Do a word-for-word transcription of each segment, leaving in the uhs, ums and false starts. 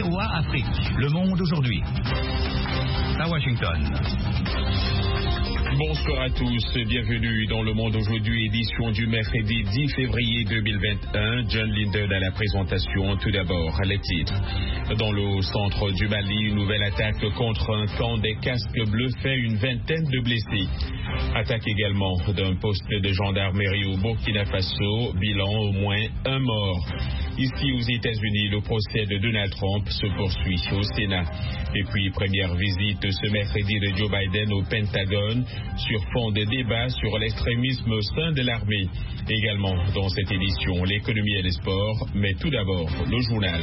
V O A Afrique. Le monde aujourd'hui. À Washington. Bonsoir à tous, bienvenue dans Le Monde aujourd'hui, édition du mercredi dix février deux mille vingt et un. John Linden à la présentation. Tout d'abord, les titres. Dans le centre du Mali, une nouvelle attaque contre un camp des casques bleus fait une vingtaine de blessés. Attaque également d'un poste de gendarmerie au Burkina Faso, bilan au moins un mort. Ici aux États-Unis, le procès de Donald Trump se poursuit au Sénat. Et puis, première visite ce mercredi de Joe Biden au Pentagone sur fond de débats sur l'extrémisme au sein de l'armée. Également dans cette édition, l'économie et les sports, mais tout d'abord, le journal.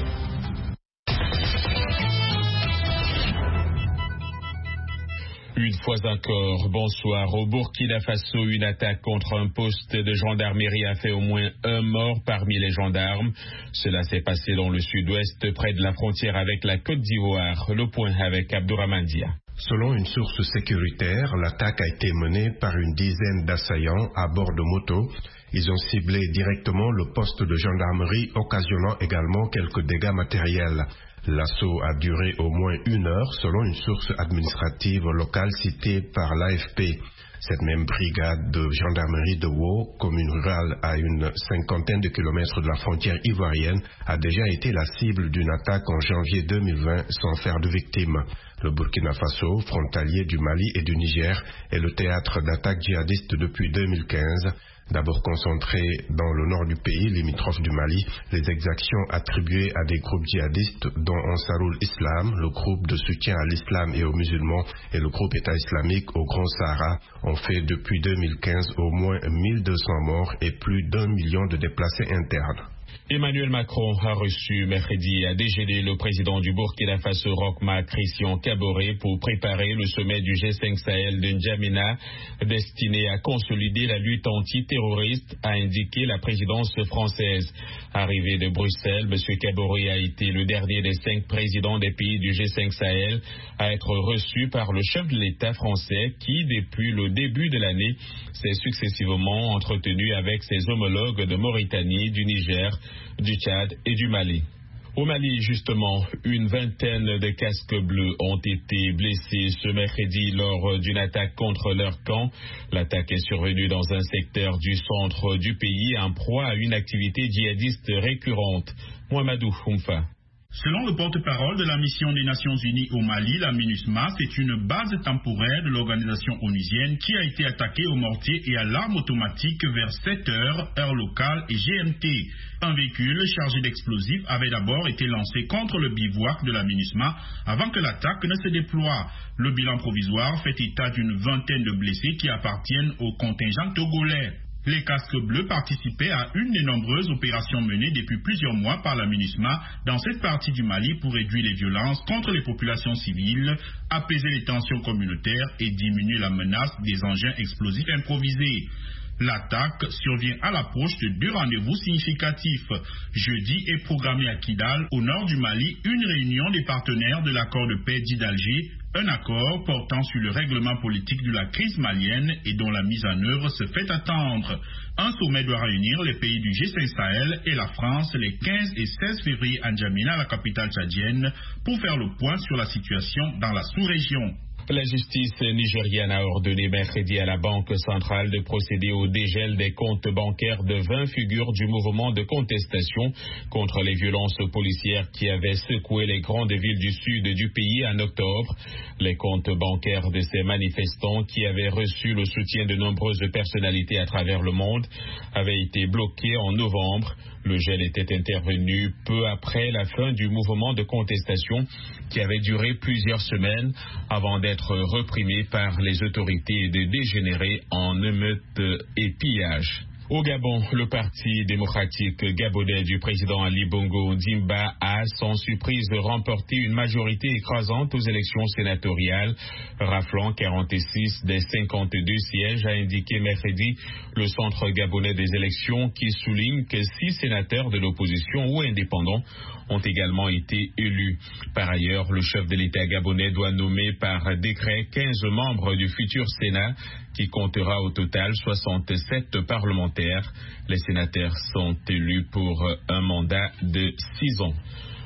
Une fois encore, bonsoir. Au Burkina Faso, une attaque contre un poste de gendarmerie a fait au moins un mort parmi les gendarmes. Cela s'est passé dans le sud-ouest, près de la frontière avec la Côte d'Ivoire. Le point avec Abdourahmane Dia. Selon une source sécuritaire, l'attaque a été menée par une dizaine d'assaillants à bord de motos. Ils ont ciblé directement le poste de gendarmerie, occasionnant également quelques dégâts matériels. L'assaut a duré au moins une heure, selon une source administrative locale citée par l'A F P. Cette même brigade de gendarmerie de Wau, commune rurale à une cinquantaine de kilomètres de la frontière ivoirienne, a déjà été la cible d'une attaque en janvier deux mille vingt sans faire de victimes. Le Burkina Faso, frontalier du Mali et du Niger, est le théâtre d'attaques djihadistes depuis deux mille quinze. D'abord concentré dans le nord du pays, limitrophe du Mali, les exactions attribuées à des groupes djihadistes dont Ansarul Islam, le groupe de soutien à l'islam et aux musulmans, et le groupe État islamique au Grand Sahara, ont fait depuis deux mille quinze au moins mille deux cents morts et plus d'un million de déplacés internes. Emmanuel Macron a reçu mercredi à déjeuner le président du Burkina Faso, Roch-Marc Christian Kaboré, pour préparer le sommet du G cinq Sahel de N'Djamena, destiné à consolider la lutte antiterroriste, a indiqué la présidence française. Arrivé de Bruxelles, M. Kaboré a été le dernier des cinq présidents des pays du G cinq Sahel à être reçu par le chef de l'État français qui, depuis le début de l'année, s'est successivement entretenu avec ses homologues de Mauritanie, du Niger, du Tchad et du Mali. Au Mali, justement, une vingtaine de casques bleus ont été blessés ce mercredi lors d'une attaque contre leur camp. L'attaque est survenue dans un secteur du centre du pays, en proie à une activité djihadiste récurrente. Mohamedou Foumfa. Selon le porte-parole de la mission des Nations Unies au Mali, la MINUSMA, c'est une base temporaire de l'organisation onusienne qui a été attaquée au mortier et à l'arme automatique vers sept heures, heure locale et G M T. Un véhicule chargé d'explosifs avait d'abord été lancé contre le bivouac de la MINUSMA avant que l'attaque ne se déploie. Le bilan provisoire fait état d'une vingtaine de blessés qui appartiennent au contingent togolais. Les casques bleus participaient à une des nombreuses opérations menées depuis plusieurs mois par la MINUSMA dans cette partie du Mali pour réduire les violences contre les populations civiles, apaiser les tensions communautaires et diminuer la menace des engins explosifs improvisés. L'attaque survient à l'approche de deux rendez-vous significatifs. Jeudi est programmée à Kidal, au nord du Mali, une réunion des partenaires de l'accord de paix dit d'Alger, un accord portant sur le règlement politique de la crise malienne et dont la mise en œuvre se fait attendre. Un sommet doit réunir les pays du G cinq Sahel et la France les quinze et seize février à N'Djamena, la capitale tchadienne, pour faire le point sur la situation dans la sous-région. La justice nigériane a ordonné mercredi à la Banque centrale de procéder au dégel des comptes bancaires de vingt figures du mouvement de contestation contre les violences policières qui avaient secoué les grandes villes du sud du pays en octobre. Les comptes bancaires de ces manifestants qui avaient reçu le soutien de nombreuses personnalités à travers le monde avaient été bloqués en novembre. Le gel était intervenu peu après la fin du mouvement de contestation qui avait duré plusieurs semaines avant d'être reprimé par les autorités et de dégénérer en émeutes et pillages. Au Gabon, le Parti démocratique gabonais du président Ali Bongo Ondimba a, sans surprise, remporté une majorité écrasante aux élections sénatoriales, raflant quarante-six des cinquante-deux sièges, a indiqué mercredi le Centre gabonais des élections, qui souligne que six sénateurs de l'opposition ou indépendants ont également été élus. Par ailleurs, le chef de l'État gabonais doit nommer par décret quinze membres du futur Sénat, qui comptera au total soixante-sept parlementaires. Les sénateurs sont élus pour un mandat de six ans.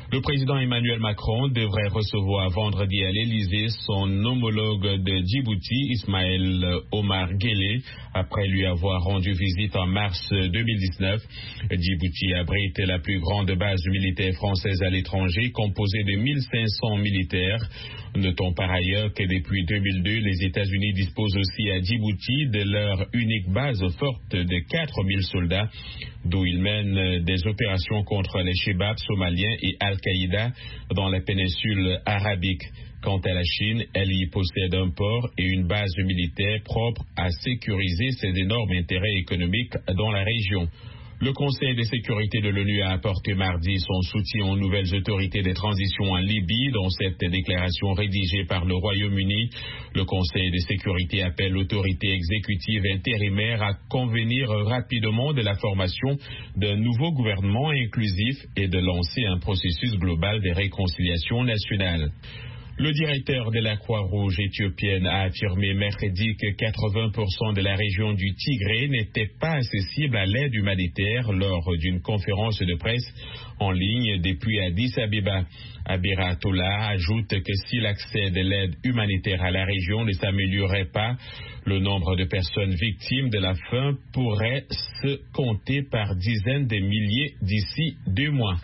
Le président Emmanuel Macron devrait recevoir vendredi à l'Élysée son homologue de Djibouti, Ismaël Omar Guelleh, après lui avoir rendu visite en mars deux mille dix-neuf. Djibouti abrite la plus grande base militaire française à l'étranger, composée de mille cinq cents militaires. Notons par ailleurs que depuis deux mille deux, les États-Unis disposent aussi à Djibouti de leur unique base forte de quatre mille soldats, d'où ils mènent des opérations contre les Chebabs somaliens et Al-Qaïda dans la péninsule arabique. Quant à la Chine, elle y possède un port et une base militaire propre à sécuriser ses énormes intérêts économiques dans la région. Le Conseil de sécurité de l'ONU a apporté mardi son soutien aux nouvelles autorités de transition en Libye. Dans cette déclaration rédigée par le Royaume-Uni, le Conseil de sécurité appelle l'autorité exécutive intérimaire à convenir rapidement de la formation d'un nouveau gouvernement inclusif et de lancer un processus global de réconciliation nationale. Le directeur de la Croix-Rouge éthiopienne a affirmé mercredi que quatre-vingts pour cent de la région du Tigré n'était pas accessible à l'aide humanitaire lors d'une conférence de presse en ligne depuis Addis Abeba. Abira Tola ajoute que si l'accès de l'aide humanitaire à la région ne s'améliorait pas, le nombre de personnes victimes de la faim pourrait se compter par dizaines de milliers d'ici deux mois.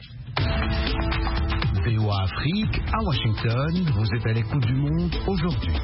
V O A Afrique, à Washington, vous êtes à l'écoute du monde aujourd'hui.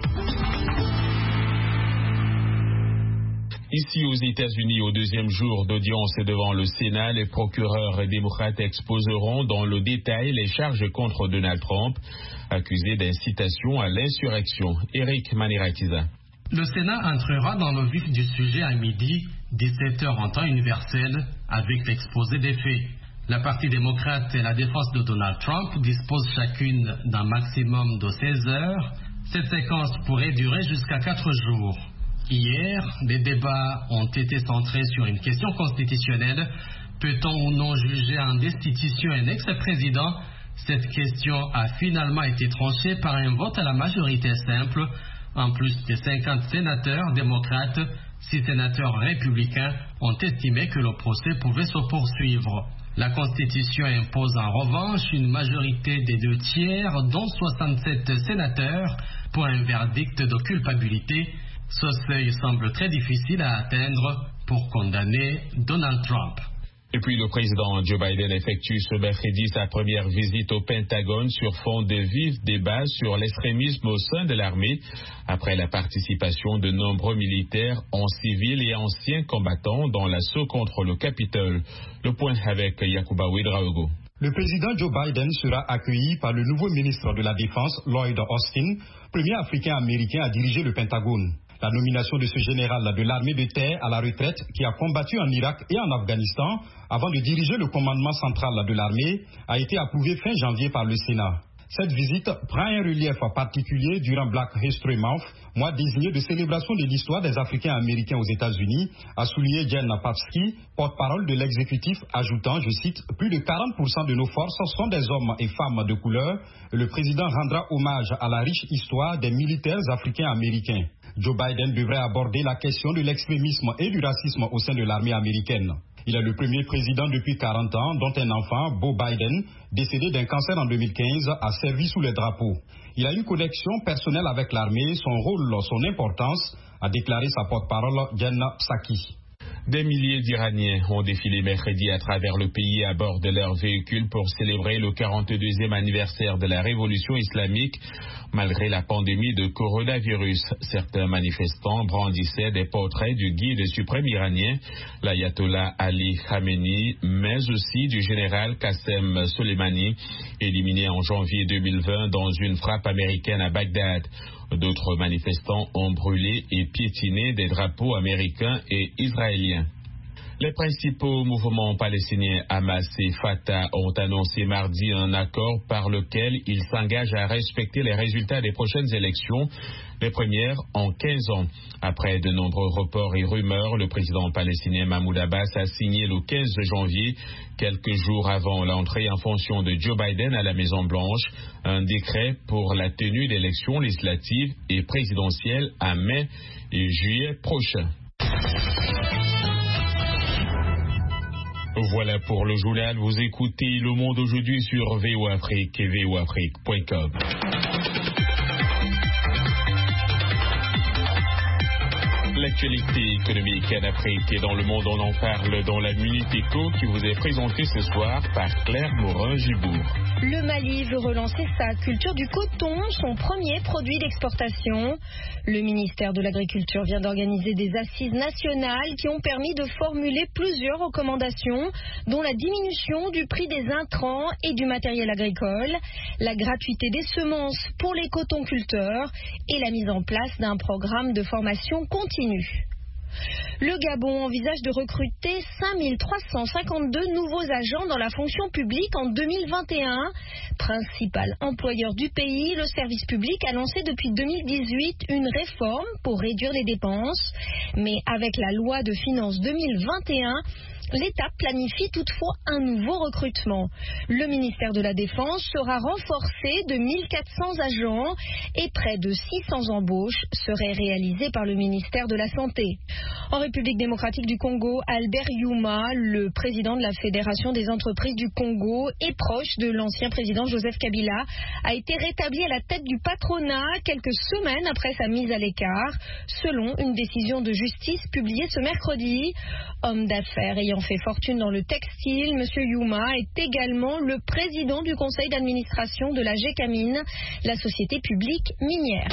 Ici aux États-Unis, au deuxième jour d'audience devant le Sénat, les procureurs démocrates exposeront dans le détail les charges contre Donald Trump, accusé d'incitation à l'insurrection. Eric Manirakiza. Le Sénat entrera dans le vif du sujet à midi, dix-sept heures en temps universel, avec l'exposé des faits. La partie démocrate et la défense de Donald Trump disposent chacune d'un maximum de seize heures. Cette séquence pourrait durer jusqu'à quatre jours. Hier, les débats ont été centrés sur une question constitutionnelle. Peut-on ou non juger en destitution un ex-président? Cette question a finalement été tranchée par un vote à la majorité simple. En plus de cinquante sénateurs démocrates, six sénateurs républicains ont estimé que le procès pouvait se poursuivre. La Constitution impose en revanche une majorité des deux tiers, dont soixante-sept sénateurs, pour un verdict de culpabilité. Ce seuil semble très difficile à atteindre pour condamner Donald Trump. Et puis le président Joe Biden effectue ce mercredi sa première visite au Pentagone sur fond de vifs débats sur l'extrémisme au sein de l'armée, après la participation de nombreux militaires en civil et anciens combattants dans l'assaut contre le Capitole. Le point avec Yacouba Ouedraogo. Le président Joe Biden sera accueilli par le nouveau ministre de la Défense, Lloyd Austin, premier Africain-Américain à diriger le Pentagone. La nomination de ce général de l'armée de terre à la retraite qui a combattu en Irak et en Afghanistan avant de diriger le commandement central de l'armée a été approuvée fin janvier par le Sénat. Cette visite prend un relief particulier durant Black History Month, mois désigné de célébration de l'histoire des Africains américains aux États-Unis, a souligné Jen Papsky, porte-parole de l'exécutif, ajoutant, je cite, « Plus de quarante pour cent de nos forces sont des hommes et femmes de couleur. Le président rendra hommage à la riche histoire des militaires africains américains. » Joe Biden devrait aborder la question de l'extrémisme et du racisme au sein de l'armée américaine. Il est le premier président depuis quarante ans dont un enfant, Beau Biden, décédé d'un cancer en deux mille quinze, a servi sous les drapeaux. Il a une connexion personnelle avec l'armée, son rôle, son importance, a déclaré sa porte-parole Jen Psaki. Des milliers d'Iraniens ont défilé mercredi à travers le pays à bord de leurs véhicules pour célébrer le quarante-deuxième anniversaire de la révolution islamique, malgré la pandémie de coronavirus. Certains manifestants brandissaient des portraits du guide suprême iranien, l'ayatollah Ali Khamenei, mais aussi du général Qassem Soleimani, éliminé en janvier deux mille vingt dans une frappe américaine à Bagdad. D'autres manifestants ont brûlé et piétiné des drapeaux américains et israéliens. Les principaux mouvements palestiniens Hamas et Fatah ont annoncé mardi un accord par lequel ils s'engagent à respecter les résultats des prochaines élections, les premières en quinze ans. Après de nombreux reports et rumeurs, le président palestinien Mahmoud Abbas a signé le quinze janvier, quelques jours avant l'entrée en fonction de Joe Biden à la Maison-Blanche, un décret pour la tenue d'élections législatives et présidentielles à mai et juillet prochains. Voilà pour le journal. Vous écoutez Le Monde aujourd'hui sur V O Afrique et V O Afrique point com. L'actualité économique en Afrique et dans le monde, on en parle dans la Minute Éco qui vous est présentée ce soir par Claire Morin-Gibourg. Le Mali veut relancer sa culture du coton, son premier produit d'exportation. Le ministère de l'Agriculture vient d'organiser des assises nationales qui ont permis de formuler plusieurs recommandations, dont la diminution du prix des intrants et du matériel agricole, la gratuité des semences pour les cotonculteurs et la mise en place d'un programme de formation continue. Le Gabon envisage de recruter cinq mille trois cent cinquante-deux nouveaux agents dans la fonction publique en deux mille vingt et un. Principal employeur du pays, le service public a lancé depuis deux mille dix-huit une réforme pour réduire les dépenses. Mais avec la loi de finances deux mille vingt et un, l'État planifie toutefois un nouveau recrutement. Le ministère de la Défense sera renforcé de mille quatre cents agents et près de six cents embauches seraient réalisées par le ministère de la Santé. En République démocratique du Congo, Albert Youma, le président de la Fédération des entreprises du Congo et proche de l'ancien président Joseph Kabila, a été rétabli à la tête du patronat quelques semaines après sa mise à l'écart, selon une décision de justice publiée ce mercredi. Homme d'affaires ayant fait fortune dans le textile, M. Youma est également le président du conseil d'administration de la Gécamine, la société publique minière.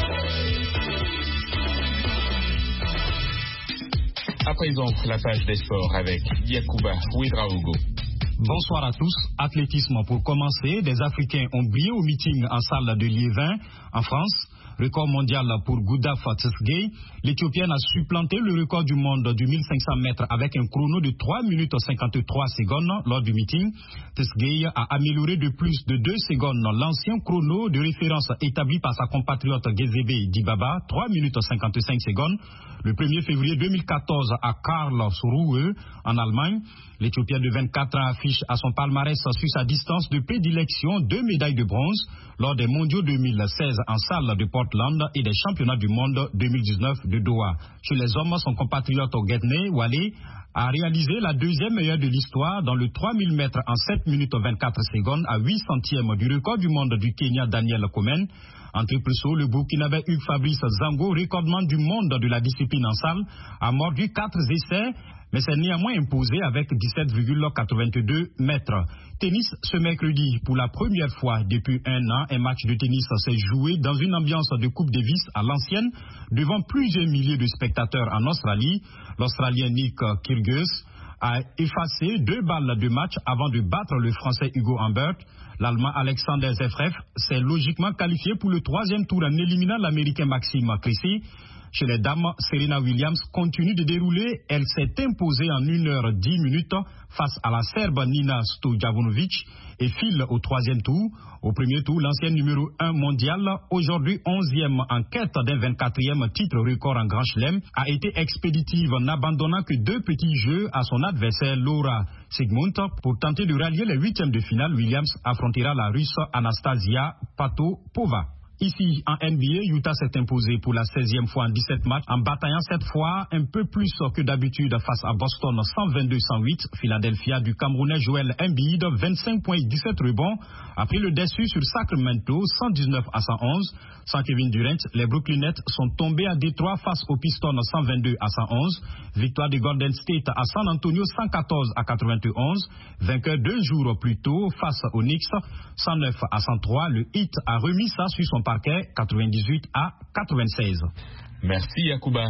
À présent, la page des sports avec Yacouba Ouedraogo. Bonsoir à tous. Athlétisme pour commencer. Des Africains ont brillé au meeting en salle de Liévin, en France. Record mondial pour Gouda Tsegay. L'Éthiopienne a supplanté le record du monde du mille cinq cents mètres avec un chrono de trois minutes cinquante-trois secondes lors du meeting. Tsegay a amélioré de plus de deux secondes l'ancien chrono de référence établi par sa compatriote Gezebe Dibaba, trois minutes cinquante-cinq secondes, le premier février deux mille quatorze à Karlsruhe, en Allemagne. L'Éthiopienne de vingt-quatre ans affiche à son palmarès sur sa distance de prédilection deux médailles de bronze lors des mondiaux deux mille seize en salle de Portland et des championnats du monde deux mille dix-neuf de Doha. Chez les hommes, son compatriote Gedney Wale a réalisé la deuxième meilleure de l'histoire dans le trois mille mètres en sept minutes vingt-quatre secondes à huit centièmes du record du monde du Kenya Daniel Komen. En triple saut, le Burkinabé Hugues Fabrice Zango, recordman du monde de la discipline en salle, a mordu quatre essais, mais s'est néanmoins imposé avec dix-sept virgule quatre-vingt-deux mètres. Tennis ce mercredi, pour la première fois depuis un an, un match de tennis s'est joué dans une ambiance de Coupe Davis à l'ancienne, devant plusieurs milliers de spectateurs en Australie. L'Australien Nick Kyrgios a effacé deux balles de match avant de battre le Français Hugo Humbert. L'Allemand Alexander Zverev s'est logiquement qualifié pour le troisième tour en éliminant l'Américain Maxime Cressy. Chez les dames, Serena Williams continue de dérouler. Elle s'est imposée en une heure dix minutes face à la Serbe Nina Stojanovic et file au troisième tour. Au premier tour, l'ancienne numéro un mondiale, aujourd'hui onzième en quête d'un vingt-quatrième titre record en Grand Chelem, a été expéditive en n'abandonnant que deux petits jeux à son adversaire Laura Sigmund. Pour tenter de rallier les huitièmes de finale, Williams affrontera la Russe Anastasia Patopova. Ici, en N B A, Utah s'est imposé pour la seizième fois en dix-sept matchs, en bataillant cette fois un peu plus que d'habitude face à Boston cent vingt-deux à cent huit. Philadelphia du Camerounais Joel Embiid, vingt-cinq points et dix-sept rebonds, a pris le dessus sur Sacramento, cent dix-neuf à cent onze. Sans Kevin Durant, les Brooklyn Nets sont tombés à Détroit face aux Pistons cent vingt-deux à cent onze. Victoire de Golden State à San Antonio cent quatorze à quatre-vingt-onze. Vainqueur deux jours plus tôt face aux Knicks, cent neuf à cent trois. Le Heat a remis ça sur son parquet, quatre-vingt-dix-huit à quatre-vingt-seize. Merci Yacouba.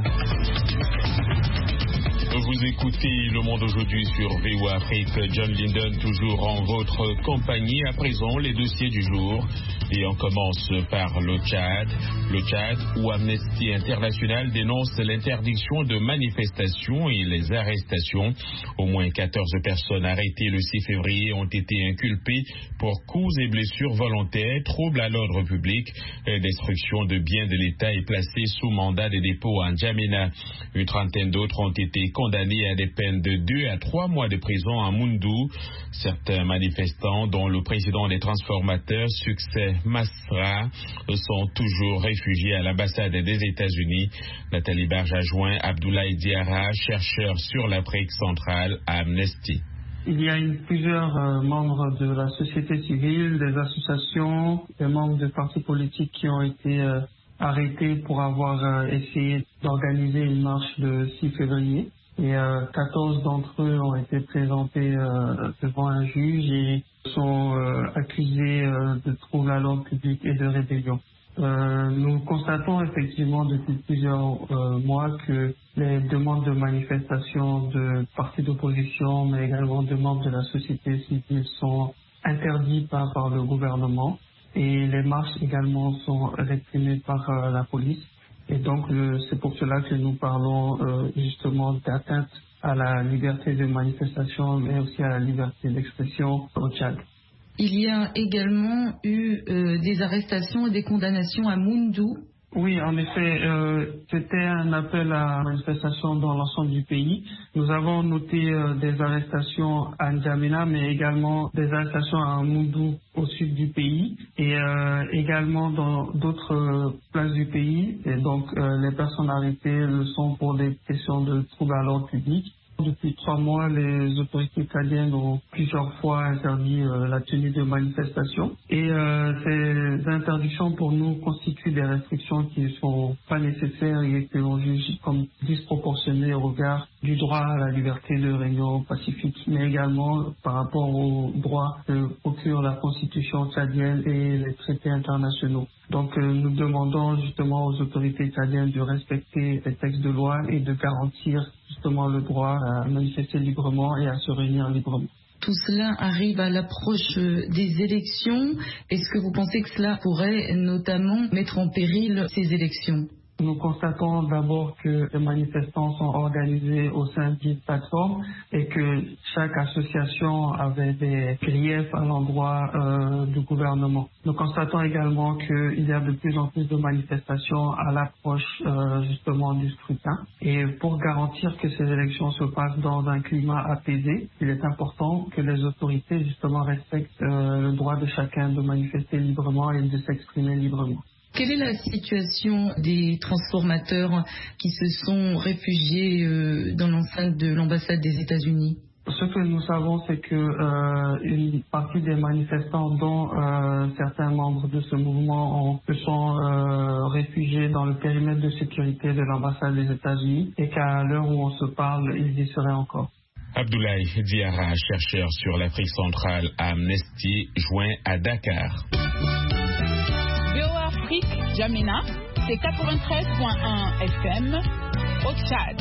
Vous écoutez Le Monde aujourd'hui sur V O Afrique. John Linden toujours en votre compagnie. À présent, les dossiers du jour. Et on commence par le Tchad. Le Tchad, où Amnesty International dénonce l'interdiction de manifestations et les arrestations. Au moins quatorze personnes arrêtées le six février ont été inculpées pour coups et blessures volontaires, troubles à l'ordre public, destruction de biens de l'État et placées sous mandat de dépôt en N'Djamena. Une trentaine d'autres ont été condamnés à des peines de deux à trois mois de prison à Moundou. Certains manifestants, dont le président des transformateurs, Succès Masra, sont toujours réfugiés à l'ambassade des États-Unis. Nathalie Barge a joint Abdoulaye Diarra, chercheur sur l'Afrique centrale à Amnesty. Il y a eu plusieurs euh, membres de la société civile, des associations, des membres de partis politiques qui ont été euh, arrêtés pour avoir euh, essayé d'organiser une marche le six février. Et euh, quatorze d'entre eux ont été présentés euh, devant un juge et sont euh, accusés euh, de trouble à l'ordre public et de rébellion. Euh, nous constatons effectivement depuis plusieurs euh, mois que les demandes de manifestation de partis d'opposition, mais également de membres de la société civile sont interdites par, par le gouvernement et les marches également sont réprimées par euh, la police. Et donc le, c'est pour cela que nous parlons euh, justement d'atteinte à la liberté de manifestation, mais aussi à la liberté d'expression au Tchad. Il y a également eu euh, des arrestations et des condamnations à Moundou. Oui, en effet, euh, c'était un appel à manifestation dans l'ensemble du pays. Nous avons noté euh, des arrestations à N'Djamena, mais également des arrestations à Moundou au sud du pays et euh, également dans d'autres euh, places du pays. Et donc, euh, les personnes arrêtées le sont pour des questions de troubles à l'ordre public. Depuis trois mois, les autorités italiennes ont plusieurs fois interdit euh, la tenue de manifestations. Et euh, ces interdictions pour nous constituent des restrictions qui ne sont pas nécessaires et que l'on juge comme disproportionnées au regard du droit à la liberté de réunion pacifique, mais également par rapport aux droits que procure la Constitution tchadienne et les traités internationaux. Donc euh, nous demandons justement aux autorités italiennes de respecter les textes de loi et de garantir justement le droit à manifester librement et à se réunir librement. Tout cela arrive à l'approche des élections. Est-ce que vous pensez que cela pourrait notamment mettre en péril ces élections ? Nous constatons d'abord que les manifestants sont organisés au sein d'une plateforme et que chaque association avait des griefs à l'endroit euh, du gouvernement. Nous constatons également qu'il y a de plus en plus de manifestations à l'approche euh, justement du scrutin. Et pour garantir que ces élections se passent dans un climat apaisé, il est important que les autorités justement respectent euh, le droit de chacun de manifester librement et de s'exprimer librement. Quelle est la situation des transformateurs qui se sont réfugiés euh, dans l'enceinte de l'ambassade des États-Unis ? Ce que nous savons, c'est que euh, une partie des manifestants, dont euh, certains membres de ce mouvement, ont, se sont euh, réfugiés dans le périmètre de sécurité de l'ambassade des États-Unis et qu'à l'heure où on se parle, ils y seraient encore. Abdoulaye Diarra, chercheur sur l'Afrique centrale à Amnesty, joint à Dakar. Afrique, N'Djamena, c'est quatre-vingt-treize virgule un F M au Tchad.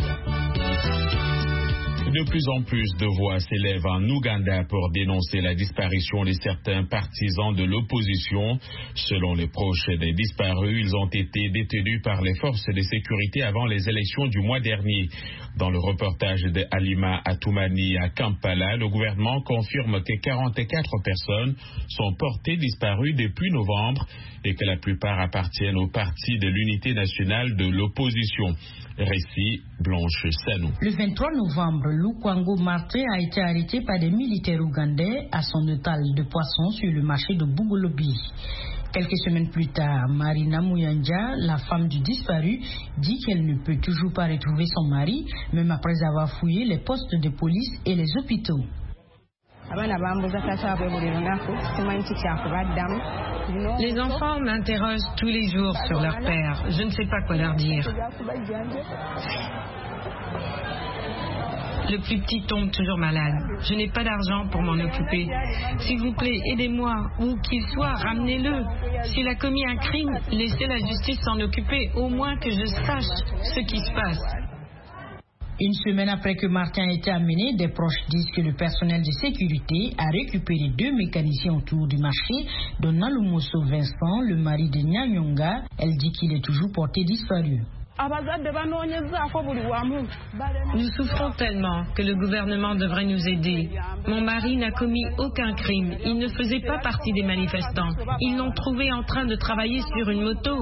De plus en plus de voix s'élèvent en Ouganda pour dénoncer la disparition de certains partisans de l'opposition. Selon les proches des disparus, ils ont été détenus par les forces de sécurité avant les élections du mois dernier. Dans le reportage de Halima Atoumani à Kampala, le gouvernement confirme que quarante-quatre personnes sont portées disparues depuis novembre et que la plupart appartiennent au parti de l'unité nationale de l'opposition. Récit Blanche Sanou. Le vingt-trois novembre, Lukwango Martin a été arrêté par des militaires ougandais à son étal de poissons sur le marché de Bugolobi. Quelques semaines plus tard, Marina Muyanja, la femme du disparu, dit qu'elle ne peut toujours pas retrouver son mari, même après avoir fouillé les postes de police et les hôpitaux. Les enfants m'interrogent tous les jours sur leur père. Je ne sais pas quoi leur dire. Le plus petit tombe toujours malade. Je n'ai pas d'argent pour m'en occuper. S'il vous plaît, aidez-moi. Où qu'il soit, ramenez-le. S'il a commis un crime, laissez la justice s'en occuper. Au moins que je sache ce qui se passe. Une semaine après que Martin a été amené, des proches disent que le personnel de sécurité a récupéré deux mécaniciens autour du marché, dont Nalumoso Vincent, le mari de Nyanyonga. Elle dit qu'il est toujours porté disparu. Nous souffrons tellement que le gouvernement devrait nous aider. Mon mari n'a commis aucun crime. Il ne faisait pas partie des manifestants. Ils l'ont trouvé en train de travailler sur une moto.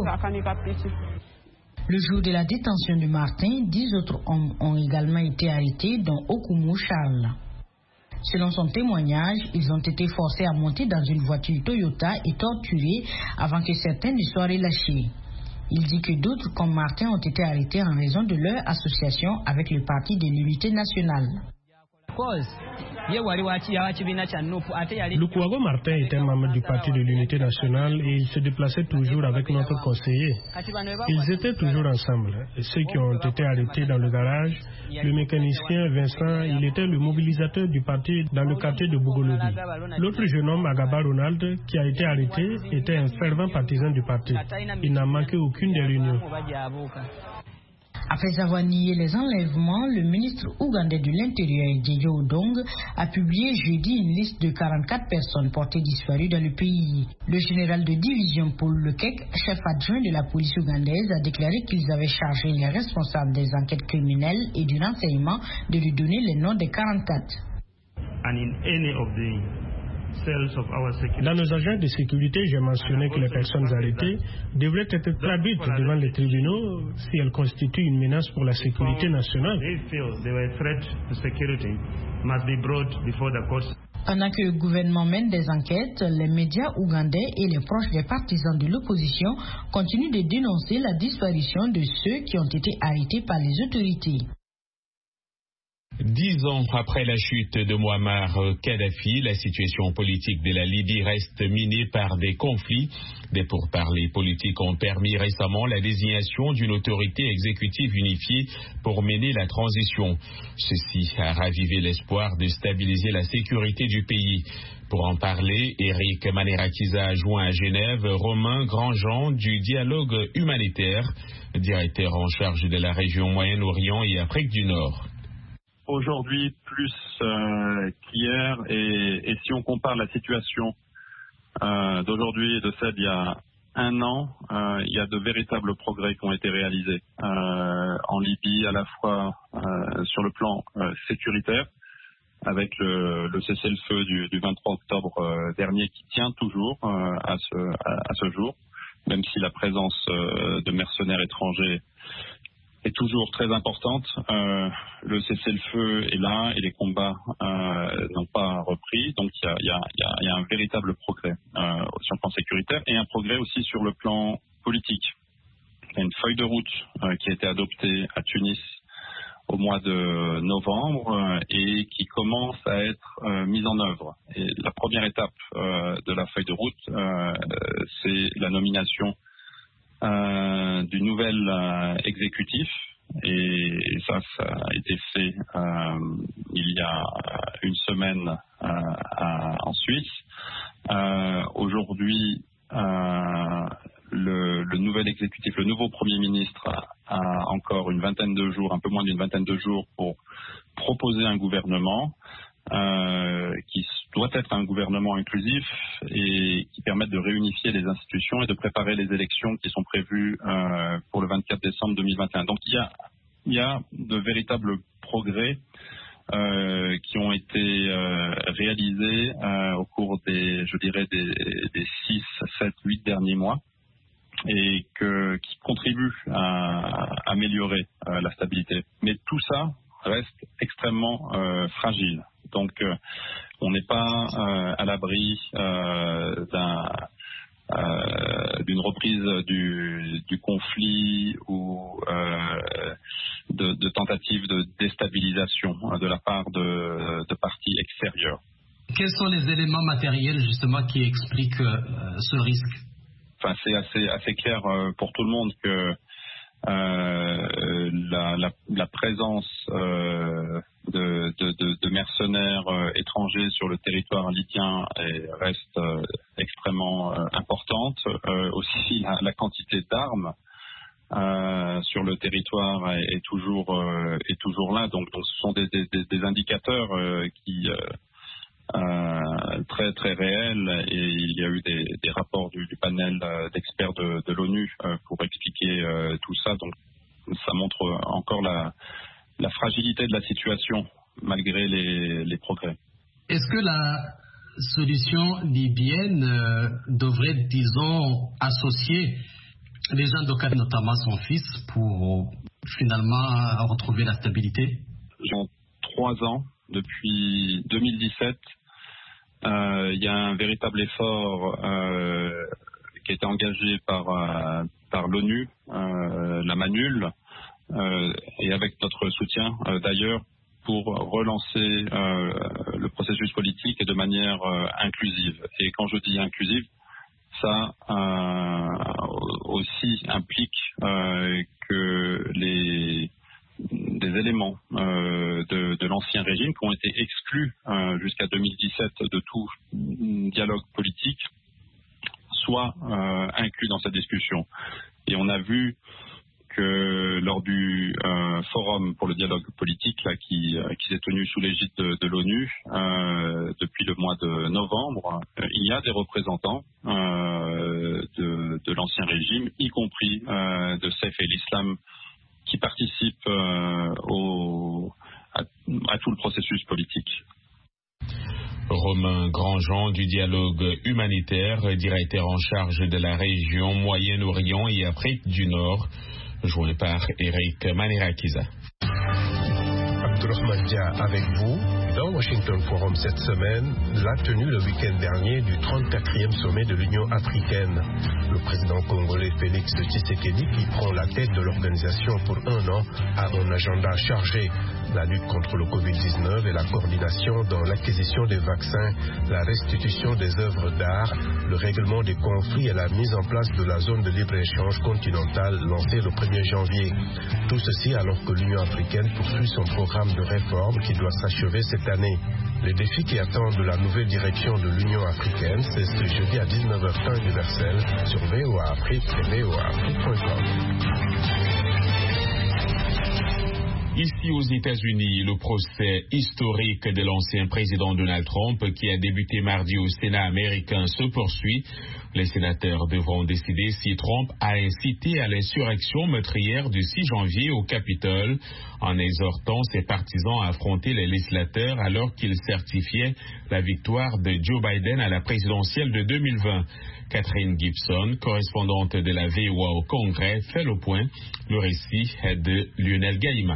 Le jour de la détention de Martin, dix autres hommes ont également été arrêtés, dont Okumu Charles. Selon son témoignage, ils ont été forcés à monter dans une voiture Toyota et torturés avant que certains ne soient relâchés. Il dit que d'autres comme Martin ont été arrêtés en raison de leur association avec le parti de l'unité nationale. Lukwago Martin était membre du Parti de l'Unité nationale et il se déplaçait toujours avec notre conseiller. Ils étaient toujours ensemble. Et ceux qui ont été arrêtés dans le garage, le mécanicien Vincent, il était le mobilisateur du parti dans le quartier de Bugolobi. L'autre jeune homme, Agaba Ronald, qui a été arrêté, était un fervent partisan du parti. Il n'a manqué aucune des réunions. Après avoir nié les enlèvements, le ministre ougandais de l'Intérieur, Djeje Odong, a publié jeudi une liste de quarante-quatre personnes portées disparues dans le pays. Le général de division Paul Lekek, chef adjoint de la police ougandaise, a déclaré qu'ils avaient chargé les responsables des enquêtes criminelles et du renseignement de lui donner les noms des quarante-quatre. And in any of the Dans nos agents de sécurité, j'ai mentionné que les personnes arrêtées devraient être traduites devant les tribunaux si elles constituent une menace pour la sécurité nationale. Pendant que le gouvernement mène des enquêtes, les médias ougandais et les proches des partisans de l'opposition continuent de dénoncer la disparition de ceux qui ont été arrêtés par les autorités. Dix ans après la chute de Muammar Kadhafi, la situation politique de la Libye reste minée par des conflits. Des pourparlers politiques ont permis récemment la désignation d'une autorité exécutive unifiée pour mener la transition. Ceci a ravivé l'espoir de stabiliser la sécurité du pays. Pour en parler, Eric Manerakiza a joint à Genève Romain Grandjean du dialogue humanitaire, directeur en charge de la région Moyen-Orient et Afrique du Nord. Aujourd'hui, plus euh, qu'hier, et, et si on compare la situation euh, d'aujourd'hui et de celle d'il y a un an, euh, il y a de véritables progrès qui ont été réalisés euh, en Libye, à la fois euh, sur le plan euh, sécuritaire, avec le, le cessez-le-feu du, du vingt-trois octobre euh, dernier qui tient toujours euh, à, ce, à, à ce jour, même si la présence euh, de mercenaires étrangers est toujours très importante. Euh, le cessez-le-feu est là et les combats euh, n'ont pas repris. Donc il y a, y a, y a, y a un véritable progrès euh, sur le plan sécuritaire et un progrès aussi sur le plan politique. Il y a une feuille de route euh, qui a été adoptée à Tunis au mois de novembre euh, et qui commence à être euh, mise en œuvre. Et la première étape euh, de la feuille de route, euh, c'est la nomination Euh, du nouvel euh, exécutif et, et ça, ça a été fait euh, il y a une semaine euh, à, en Suisse. Euh, aujourd'hui, euh, le, le nouvel exécutif, le nouveau Premier ministre a, a encore une vingtaine de jours, un peu moins d'une vingtaine de jours pour proposer un gouvernement Euh, qui doit être un gouvernement inclusif et qui permette de réunifier les institutions et de préparer les élections qui sont prévues euh, pour le vingt-quatre décembre deux mille vingt et un. Donc il y a, il y a de véritables progrès euh, qui ont été euh, réalisés euh, au cours des, je dirais, des, des six, sept, huit derniers mois et que, qui contribuent à, à améliorer euh, la stabilité. Mais tout ça reste extrêmement euh, fragile. Donc, euh, on n'est pas euh, à l'abri euh, d'un, euh, d'une reprise du, du conflit ou euh, de, de tentatives de déstabilisation hein, de la part de, de partis extérieurs. Quels sont les éléments matériels justement qui expliquent euh, ce risque? Enfin, c'est assez, assez clair euh, pour tout le monde que euh, la, la, la présence euh, De, de, de, de mercenaires euh, étrangers sur le territoire libyen est, reste euh, extrêmement euh, importante. Euh, aussi, la, la quantité d'armes euh, sur le territoire est, est, toujours, euh, est toujours là. Donc, donc ce sont des, des, des indicateurs euh, qui euh, euh, très très réels et il y a eu des, des rapports du, du panel d'experts de, de l'ONU euh, pour expliquer euh, tout ça. Donc, ça montre encore la la fragilité de la situation malgré les, les progrès. Est-ce que la solution libyenne euh, devrait, disons, associer les gens d'Okada, notamment son fils, pour finalement retrouver la stabilité? En trois ans, depuis deux mille dix-sept, euh, il y a un véritable effort euh, qui a été engagé par, euh, par l'ONU, euh, la MANUL, Euh, et avec notre soutien euh, d'ailleurs pour relancer euh, le processus politique et de manière euh, inclusive. Et quand je dis inclusive, ça euh, aussi implique euh, que les des éléments euh, de, de l'ancien régime qui ont été exclus euh, jusqu'à deux mille dix-sept de tout dialogue politique soient euh, inclus dans cette discussion. Et on a vu que lors du euh, forum pour le dialogue politique là, qui, euh, qui s'est tenu sous l'égide de, de l'ONU euh, depuis le mois de novembre, euh, il y a des représentants euh, de, de l'ancien régime, y compris euh, de Saif el-Islam, qui participent euh, au, à, à tout le processus politique. Romain Grandjean du dialogue humanitaire, directeur en charge de la région Moyen-Orient et Afrique du Nord, joint par Eric Manirakiza. Abdourahmane Dia avec vous. Dans Washington Forum cette semaine, la tenue le week-end dernier du trente-quatrième sommet de l'Union africaine. Le président congolais Félix Tshisekedi, qui prend la tête de l'organisation pour un an, a un agenda chargé. La lutte contre le covid dix-neuf et la coordination dans l'acquisition des vaccins, la restitution des œuvres d'art, le règlement des conflits et la mise en place de la zone de libre-échange continentale lancée le premier janvier. Tout ceci alors que l'Union africaine poursuit son programme de réforme qui doit s'achever cette année. Les défis qui attendent la nouvelle direction de l'Union africaine, c'est ce jeudi à dix-neuf heures temps universel sur V O A Afrique et V O A Afrique point com. Ici aux États-Unis, le procès historique de l'ancien président Donald Trump qui a débuté mardi au Sénat américain se poursuit. Les sénateurs devront décider si Trump a incité à l'insurrection meurtrière du six janvier au Capitole en exhortant ses partisans à affronter les législateurs alors qu'ils certifiaient la victoire de Joe Biden à la présidentielle de deux mille vingt. Catherine Gibson, correspondante de la V O A au Congrès, fait le point. Le récit est de Lionel Gaïma.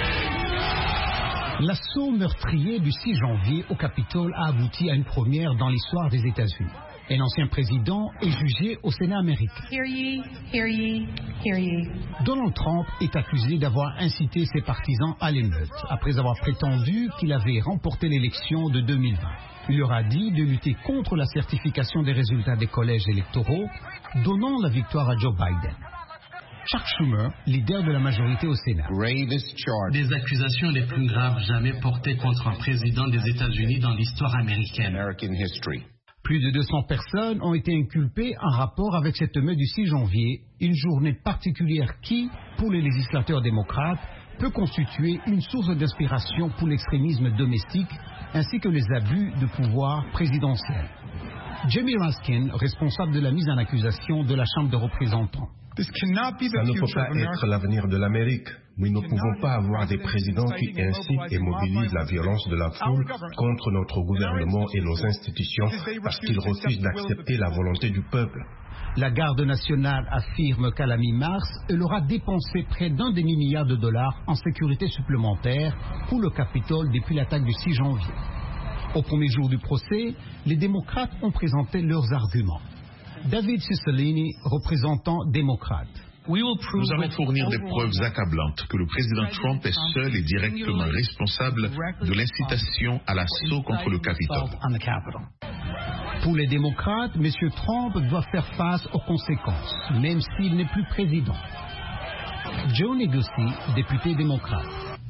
L'assaut meurtrier du six janvier au Capitole a abouti à une première dans l'histoire des États-Unis. Un ancien président est jugé au Sénat américain. Hear ye, hear ye, hear ye. Donald Trump est accusé d'avoir incité ses partisans à l'émeute, après avoir prétendu qu'il avait remporté l'élection de deux mille vingt. Il leur a dit de lutter contre la certification des résultats des collèges électoraux, donnant la victoire à Joe Biden. Chuck Schumer, leader de la majorité au Sénat. Des accusations les plus graves jamais portées contre un président des États-Unis dans l'histoire américaine. Plus de deux cents personnes ont été inculpées en rapport avec cette meute du six janvier, une journée particulière qui, pour les législateurs démocrates, peut constituer une source d'inspiration pour l'extrémisme domestique ainsi que les abus de pouvoir présidentiel. Jamie Raskin, responsable de la mise en accusation de la Chambre des représentants. Ça ne peut pas être l'avenir de l'Amérique. Nous ne pouvons pas avoir des présidents qui incitent et mobilisent la violence de la foule contre notre gouvernement et nos institutions parce qu'ils refusent d'accepter la volonté du peuple. La garde nationale affirme qu'à la mi-mars, elle aura dépensé près d'un demi-milliard de dollars en sécurité supplémentaire pour le Capitole depuis l'attaque du six janvier. Au premier jour du procès, les démocrates ont présenté leurs arguments. David Cicilline, représentant démocrate. Nous allons fournir des preuves accablantes que le président Trump est seul et directement responsable de l'incitation à l'assaut contre le Capitole. Pour les démocrates, M. Trump doit faire face aux conséquences, même s'il n'est plus président. Joe Negussie, député démocrate.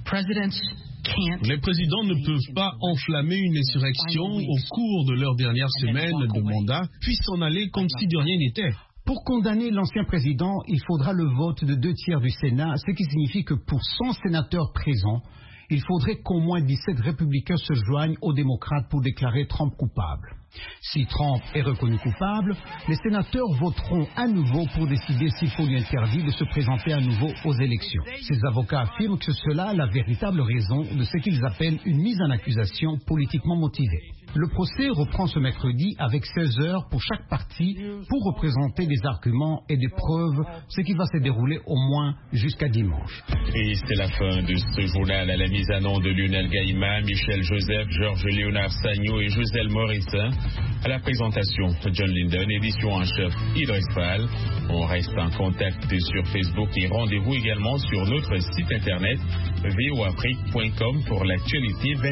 Les présidents ne peuvent pas enflammer une insurrection au cours de leur dernière semaine de mandat, puis s'en aller comme si de rien n'était. Pour condamner l'ancien président, il faudra le vote de deux tiers du Sénat, ce qui signifie que pour cent sénateurs présents, il faudrait qu'au moins dix-sept républicains se joignent aux démocrates pour déclarer Trump coupable. Si Trump est reconnu coupable, les sénateurs voteront à nouveau pour décider s'il faut lui interdire de se présenter à nouveau aux élections. Ces avocats affirment que c'est là la véritable raison de ce qu'ils appellent une mise en accusation politiquement motivée. Le procès reprend ce mercredi avec seize heures pour chaque partie pour représenter des arguments et des preuves, ce qui va se dérouler au moins jusqu'à dimanche. Et c'est la fin de ce journal à la mise à nom de Lionel Gaïma, Michel Joseph, Georges Léonard Sagno et Joselle Morissin. À la présentation, John Linden, édition en chef Idriss Fall. On reste en contact sur Facebook et rendez-vous également sur notre site internet v o afrique point com pour l'actualité.